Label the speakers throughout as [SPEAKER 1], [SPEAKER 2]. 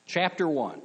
[SPEAKER 1] Chapter 1.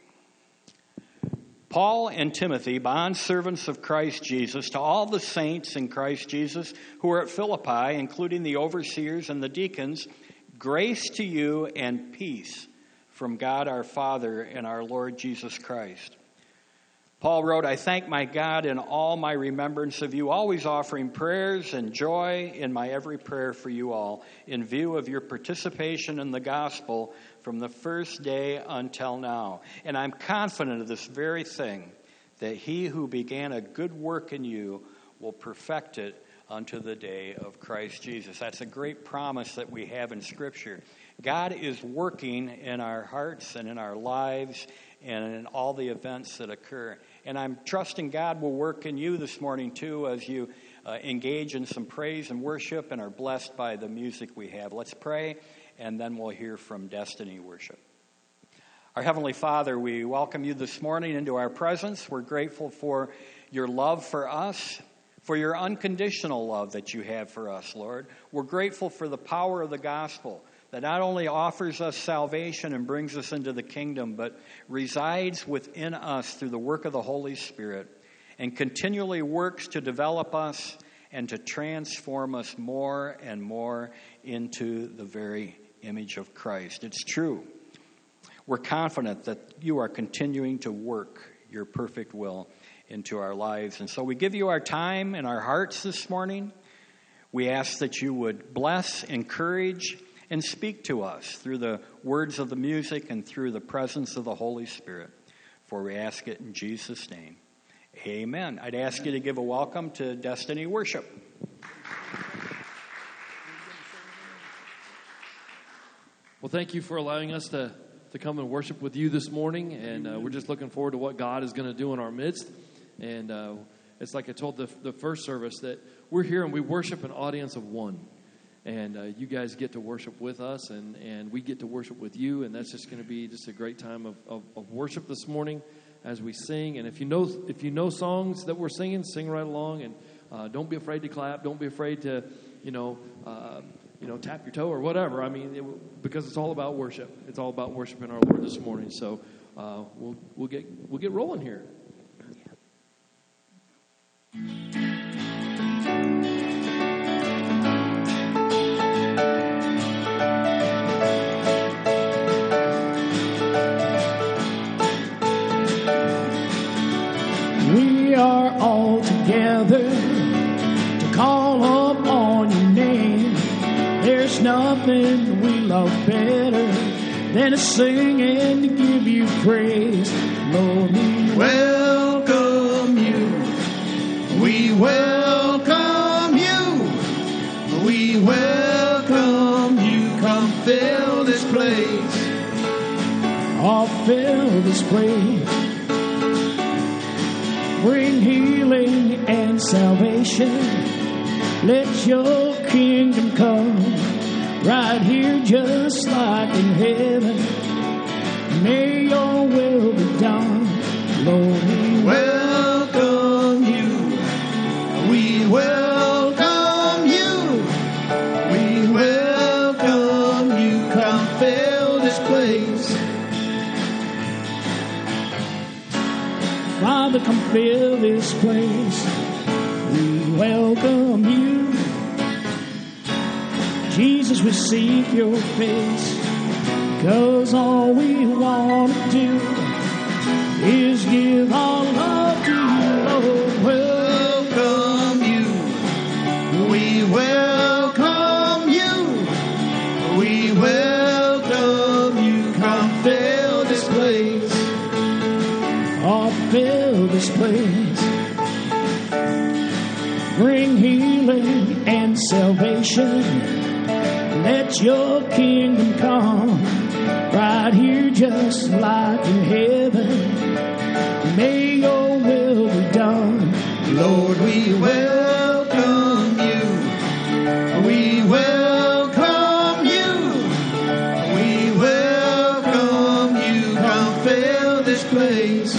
[SPEAKER 1] Paul and Timothy, bondservants of Christ Jesus, to all the saints in Christ Jesus who are at Philippi, including the overseers and the deacons, grace to you and peace from God our Father and our Lord Jesus Christ. Paul wrote, I thank my God in all my remembrance of you, always offering prayers and joy in my every prayer for you all, in view of your participation in the gospel from the first day until now. And I'm confident of this very thing, that he who began a good work in you will perfect it unto the day of Christ Jesus. That's a great promise that we have in Scripture. God is working in our hearts and in our lives and in all the events that occur. And I'm trusting God will work in you this morning, too, as you engage in some praise and worship and are blessed by the music we have. Let's pray, and then we'll hear from Destiny Worship. Our Heavenly Father, we welcome you this morning into our presence. We're grateful for your love for us, for your unconditional love that you have for us, Lord. We're grateful for the power of the gospel that not only offers us salvation and brings us into the kingdom, but resides within us through the work of the Holy Spirit and continually works to develop us and to transform us more and more into the very image of Christ. It's true. We're confident that you are continuing to work your perfect will into our lives. And so we give you our time and our hearts this morning. We ask that you would bless, encourage, and speak to us through the words of the music and through the presence of the Holy Spirit. For we ask it in Jesus' name. Amen. I'd ask you to give a welcome to Destiny Worship.
[SPEAKER 2] Well, thank you for allowing us to come and worship with you this morning. And we're just looking forward to what God is going to do in our midst. And it's like I told the first service that we're here and we worship an audience of one. And you guys get to worship with us, and we get to worship with you, and that's just going to be just a great time of worship this morning as we sing. And if you know songs that we're singing, sing right along, and don't be afraid to clap. Don't be afraid to tap your toe or whatever. I mean, because it's all about worship. It's all about worshiping our Lord this morning. So we'll get rolling here.
[SPEAKER 3] We are all together to call up on your name. There's nothing we love better than to sing and to give you praise. Lord, we welcome you. We welcome you. We welcome you. Come fill this place. Oh, fill this place. Bring healing and salvation. Let your kingdom come right here just like in heaven. May your will be done. Lord, we welcome you. We welcome you. We welcome you. Come fill this place. Father, come fill this place. We welcome you. Jesus, we seek your face, 'cause all we want to do is give our love to you, Lord. Welcome you. We welcome you. We welcome you. Come fill this place. Oh, fill this place. Bring healing and salvation. Let your kingdom come right here just like in heaven. May your will be done. Lord, we welcome you. We welcome you. We welcome you. Come fill this place.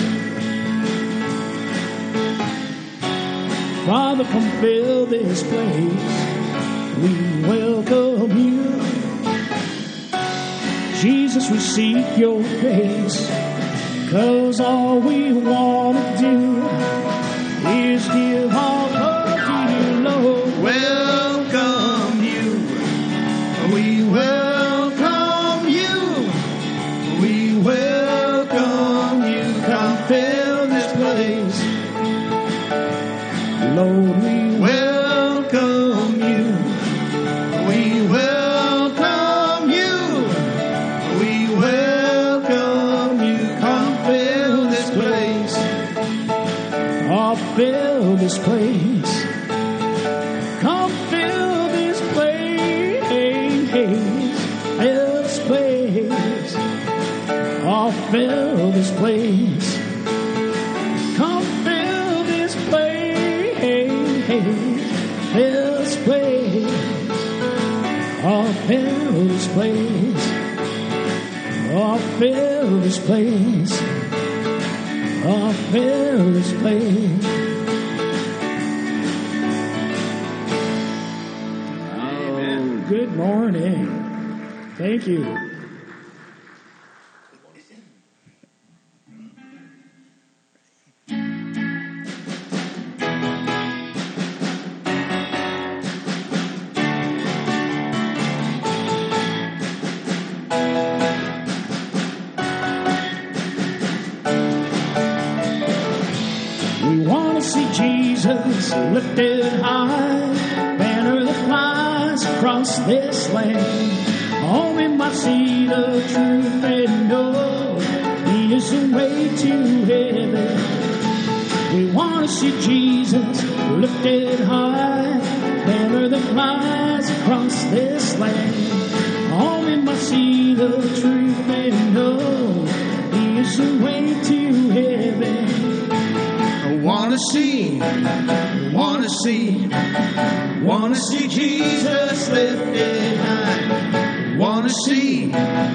[SPEAKER 3] Father, come fill this place. We welcome you. Jesus, we seek your face, 'cause all we want to do is give our love to you, Lord.
[SPEAKER 4] Welcome you. We welcome you. We welcome you. Come fill this place.
[SPEAKER 3] Lord, we
[SPEAKER 4] welcome you. We welcome you. We welcome you. Come fill this place.
[SPEAKER 3] oh, fill this place. Come fill this place. Fill this place. Oh, fill this place. Come fill this place. Fill this place. Oh, fill this place. Oh, fill this place. Oh, fill this place.
[SPEAKER 4] Amen.
[SPEAKER 3] Oh, good morning. Thank you. We want to see Jesus lifted high, banner that flies across this land. Oh, we might see the truth and know He is the way to heaven. We want to see Jesus lifted high, banner that flies across this land. Oh, we might see the truth and know He is the way to heaven.
[SPEAKER 4] Wanna see Jesus lifted high. Wanna see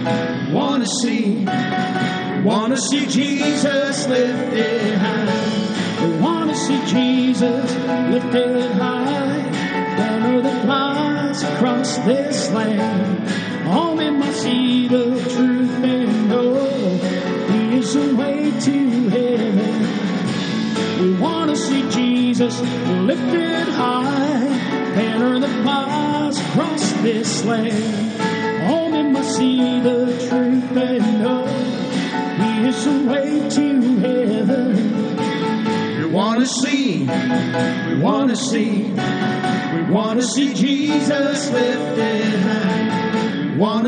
[SPEAKER 4] Jesus lifted high.
[SPEAKER 3] We want to see Jesus lifted high, banner that flies across this land. Oh, we must see the truth and know He is the way to heaven. We want to see Jesus lifted high, banner that flies across this land. Oh, we must see the truth and know He is the way to heaven.
[SPEAKER 4] We wanna see Jesus lifted high. We wanna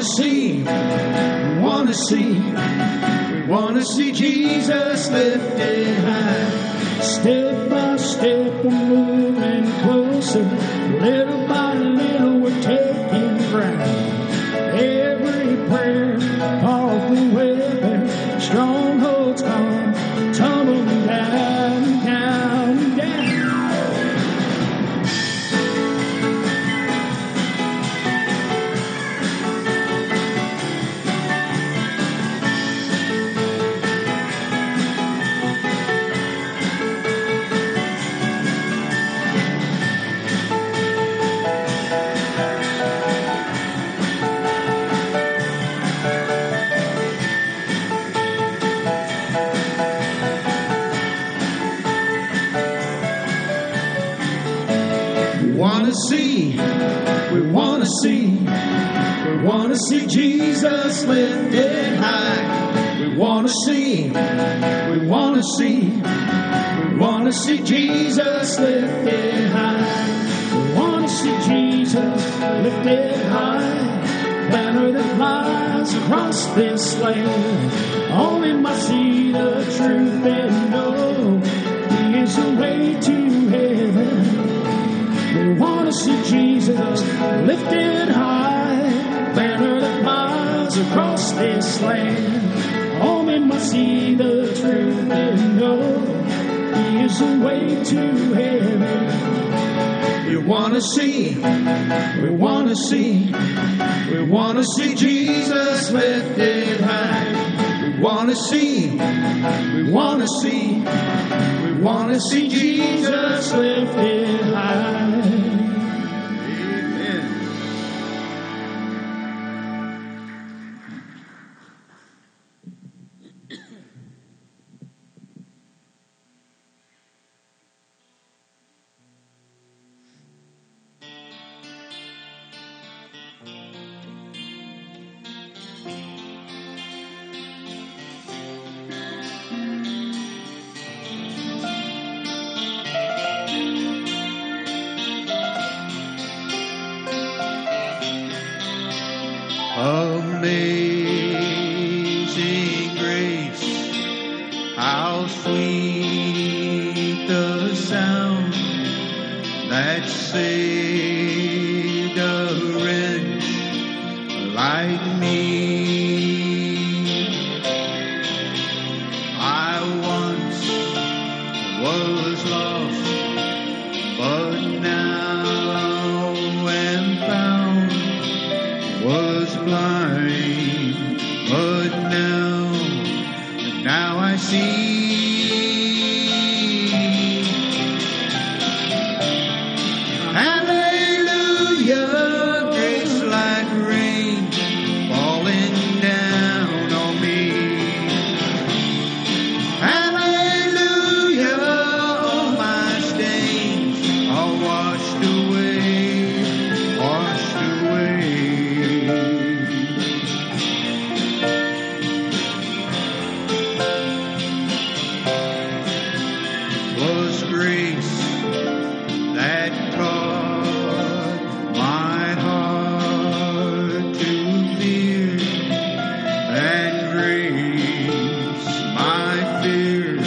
[SPEAKER 4] see Jesus lifted high.
[SPEAKER 3] Step by step, we're moving closer. Little by little, we're taking ground. Every prayer, powerful weapon, strongholds come tumbling down, down, down.
[SPEAKER 4] We wanna see Jesus lifted high. We wanna see Jesus lifted high.
[SPEAKER 3] We want to see Jesus lifted high, banner that flies across this land. Oh, we must see the truth and know He is the way to heaven. We want to see Jesus lifted high, banner that flies across this land. Oh, we must see the truth and know He is the way to heaven.
[SPEAKER 4] We wanna see Jesus lifted high. We wanna see Jesus lifted high. Amen. Amazing grace, how sweet the sound that saved a wretch like me. I once was lost, but now am found, was blind, but now I see. Hallelujah, grace like rain falling down on me. Hallelujah, all my stains are washed away, washed away. Grace that taught my heart to fear, and grace my fears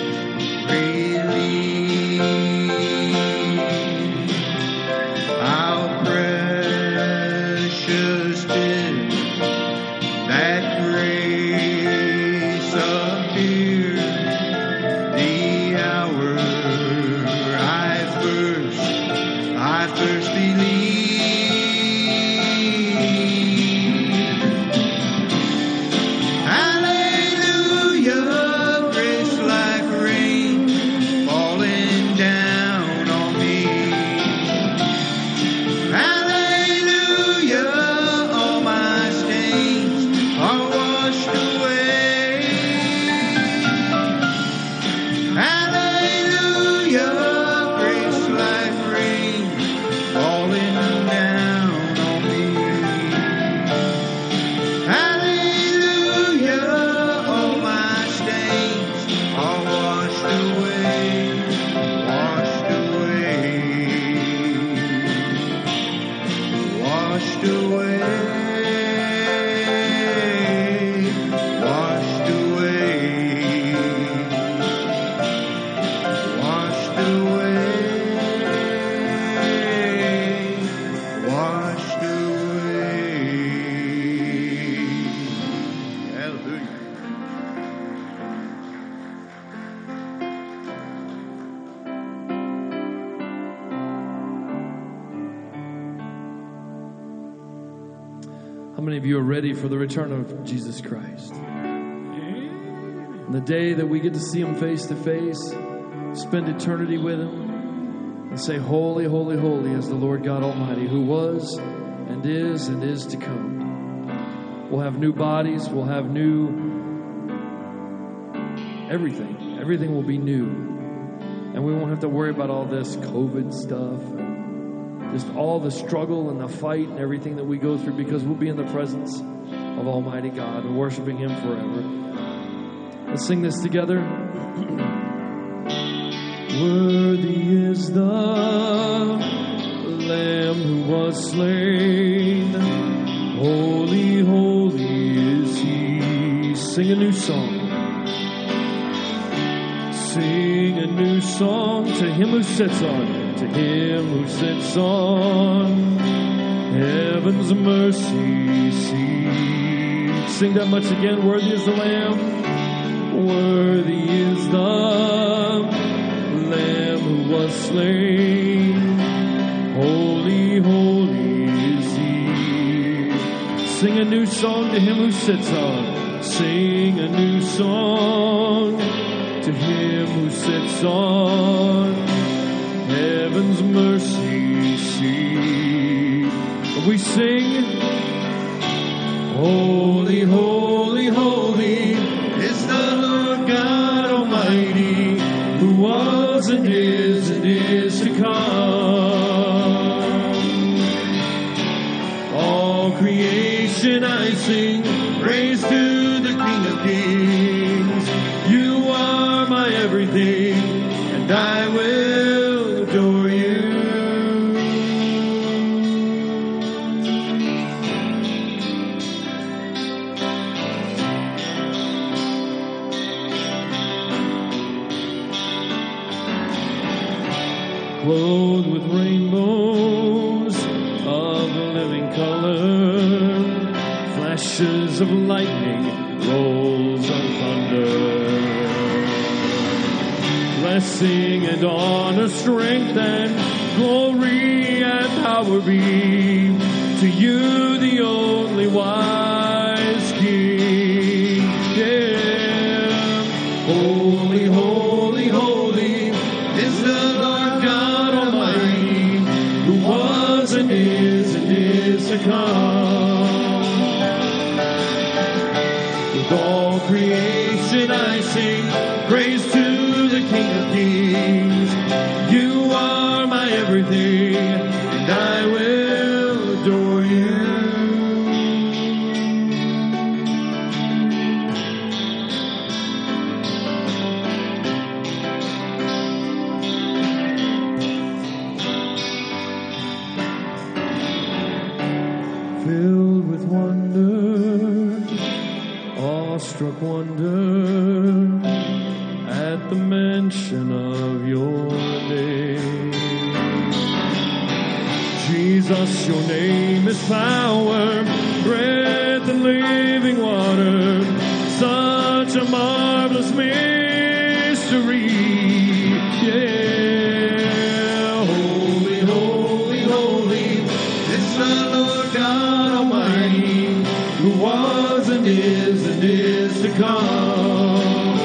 [SPEAKER 4] relieved. How precious did that grace appear the hour I first believed. Hallelujah, grace like rain falling down on me. Hallelujah, all my stains are washed away. Hallelujah, grace like rain falling down on me. Hallelujah, all my stains are washed away, washed away, washed away, washed away, washed away. Washed away. Hallelujah.
[SPEAKER 2] How many of you are ready for the return of Jesus Christ? And the day that we get to see Him face to face, spend eternity with Him, and say, holy, holy, holy is the Lord God Almighty, who was and is to come. We'll have new bodies. We'll have new everything. Everything will be new. And we won't have to worry about all this COVID stuff, and just all the struggle and the fight and everything that we go through, because we'll be in the presence of Almighty God and worshiping Him forever. Let's sing this together. Worthy is the Lamb who was slain. Holy, holy is He. Sing a new song. Sing a new song to Him who sits on, to Him who sits on heaven's mercy seat. Sing that much again. Worthy is the Lamb. Worthy is the Lamb who was slain. Holy, holy is He. Sing a new song to Him who sits on. Sing a new song to Him who sits on heaven's mercy seat. We sing, holy, holy, holy is the Lord God Almighty, who was and is to come. All creation I sing
[SPEAKER 4] Praise to the King of Kings. You are my everything, and I will adore you. Clothed with rainbows of living color, flashes of lightning, rolls of thunder. Blessing and honor, strength and glory and power be to you, the only wise King. Yeah. Holy, holy, holy is the Lord God Almighty, who was and is to come. With all creation I sing praise to the King of Kings. You are my everything, and I will adore you. Filled with wonder, awestruck wonder at the mention of your name. Jesus, your name is power, breath and living water, such a marvelous mystery. Yeah, holy, holy, holy is the Lord God Almighty, who was and is to come.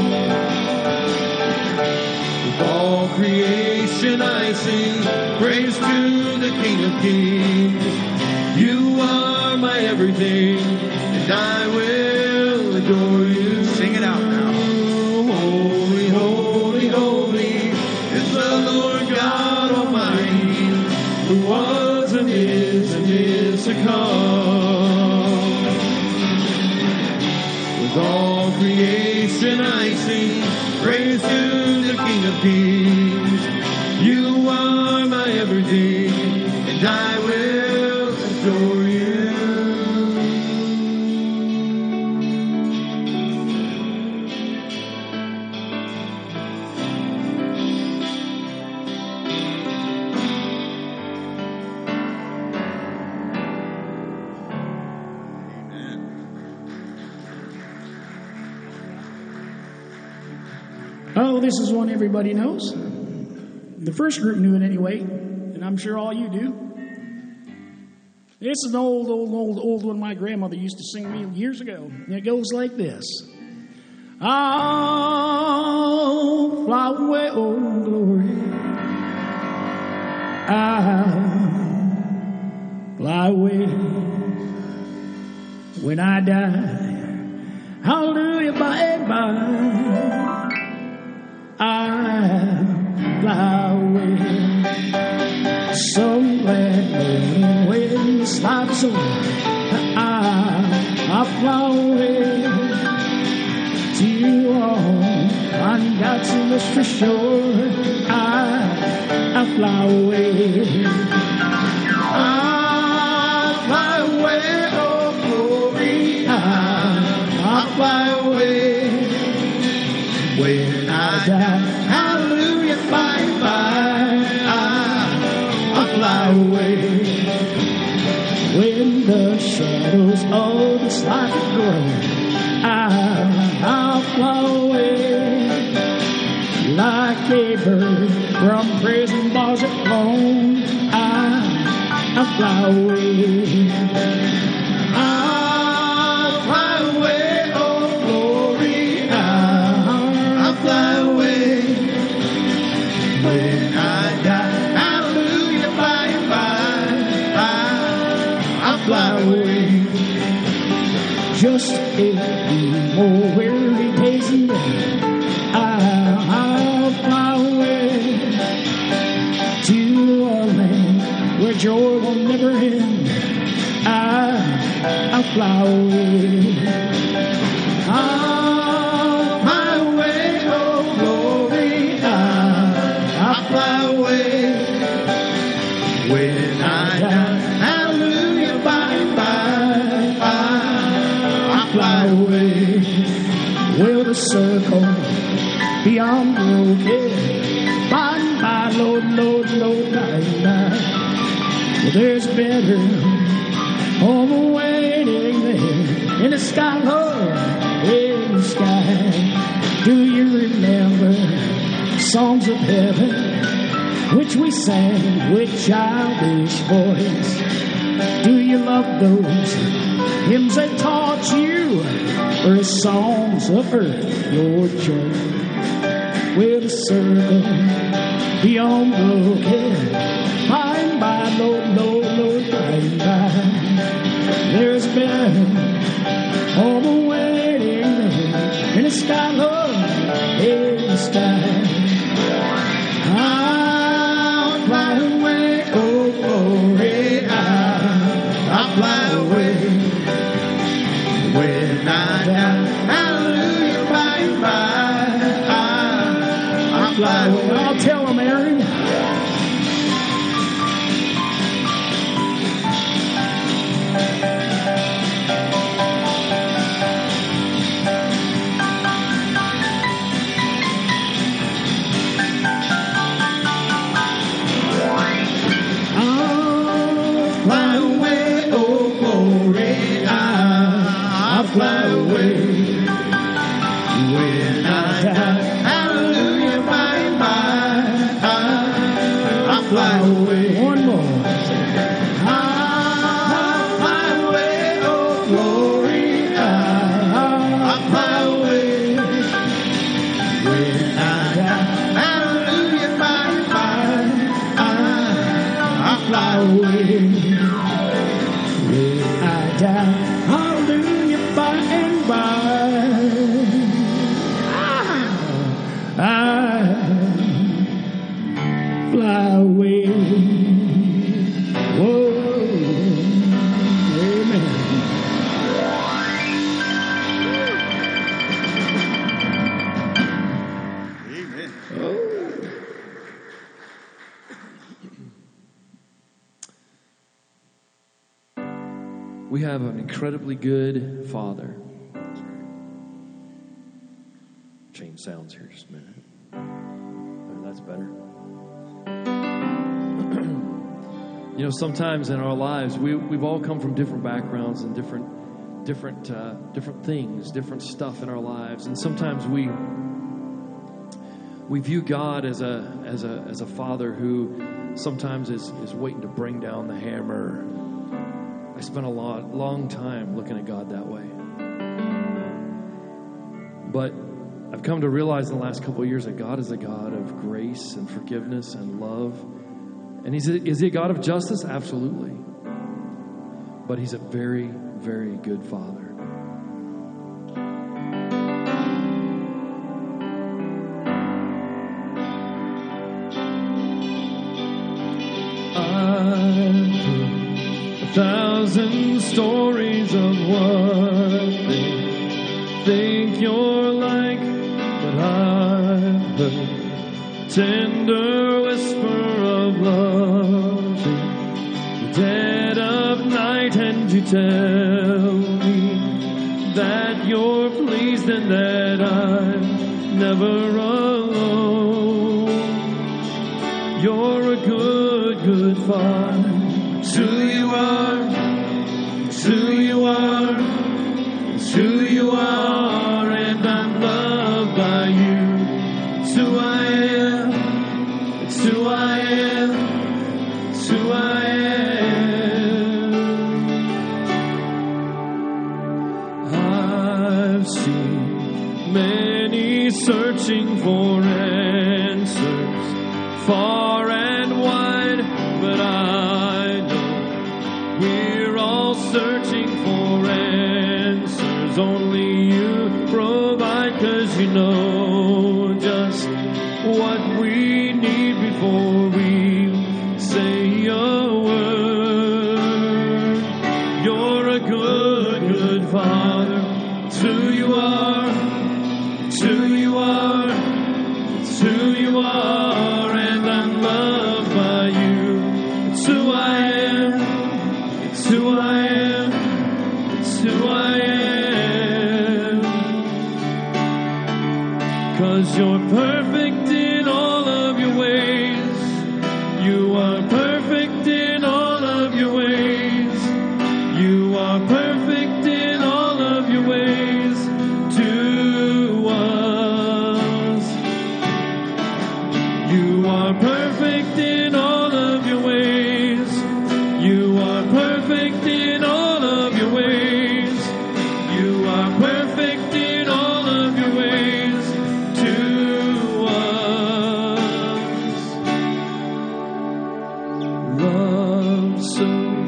[SPEAKER 4] With all creation I sing praise to the King of Kings. You are my everything, and I will adore you.
[SPEAKER 1] Sing it out now.
[SPEAKER 4] Holy, holy, holy is the Lord God Almighty, who was and is to come. With all creation I sing praise to the King of Kings. You are my everything, and I will adore you.
[SPEAKER 3] Oh, this is one everybody knows. The first group knew it anyway, and I'm sure all you do. This is an old one my grandmother used to sing me years ago. And it goes like this. I'll fly away, oh glory. I'll fly away when I die. Hallelujah, by and by. I'll fly away. So glad when this life is over, I'll fly away to you all. On God's illustrious shore, I'll fly away. I'll fly away, oh glory. I'll fly away when I die. Hallelujah, bye bye. I'll fly away when the shadows of this life grow. I'll fly away like a bird from prison bars at home. I'll fly away. I'll fly away, oh glory. I'll fly away when I die. Hallelujah, by and by. I'll fly away. Just a few more weary days and then I'll fly away to a land where joy will never end. I'll fly away. I'll fly away, oh glory, I'll fly away. When I die, hallelujah, by and by, I'll fly away. Well, the circle beyond broken, by and by, Lord, Lord, Lord, by and by. Well, there's better home waiting there in the sky, Lord, in the sky. Do you remember songs of heaven which we sang with childish voice? Do you love those hymns that taught you, or songs of earth your joy? With a circle beyond broken, by and by, Lord, Lord, Lord, by and by. There's been home waiting there in the sky, Lord, in the sky. I'll fly away, oh glory, I'll fly away. When I die, hallelujah, by and by, I'll fly away. I'll tell them, Aaron. Fly away. When I die, hallelujah, by and by, I'll fly away. One more. I'll fly away, oh glory, I'll fly away. When I die, hallelujah, by and by, I'll fly away. When I die, hallelujah, by and by, I fly away. Whoa, amen.
[SPEAKER 1] Amen.
[SPEAKER 3] Oh.
[SPEAKER 2] We have an incredibly good Father. Change sounds here just a minute. Oh, that's better. You know, sometimes in our lives, we've all come from different backgrounds and different things, different stuff in our lives, and sometimes we view God as a Father who sometimes is waiting to bring down the hammer. I spent a long time looking at God that way. But I've come to realize in the last couple of years that God is a God of grace and forgiveness and love. And is he a God of justice? Absolutely. But he's a very, very good Father. I've 1,000 stories of what they think you're like, but I've heard tender whisper of love in the dead of night, and you tell me that you're pleased and that I'm never alone. You're a good, good Father. It's who you are, it's who you are, it's who you are, and I'm loved by you. It's who I am, it's who I am, it's who I am. I've seen many searching for answers far and wide, but I know we're all searching for answers. Only you provide, 'cause you know just what we need before we say a word. You're a good
[SPEAKER 3] are, and I'm loved by you. It's who I am. It's who I am. It's who I am. 'Cause you're perfect in all of your ways. You are perfect in all of your ways. You are perfect in all of your ways to us. You are perfect in all of your ways. You are perfect in all of your ways. You are perfect in all of your ways to us. Love so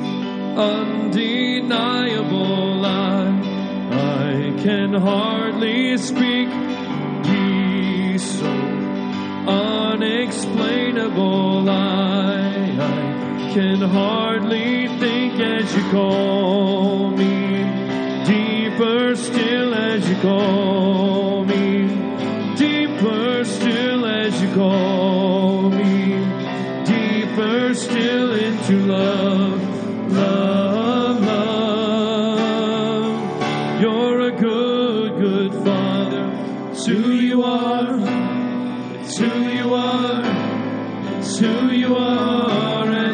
[SPEAKER 3] undeniable, I can hardly speak. Peace so unexplainable, I can hardly think as you call me. Deeper still as you call me. Deeper still as you call me. Deeper still into love. Love, love. You're a good, good Father. It's who you are. It's who you are. It's who you are.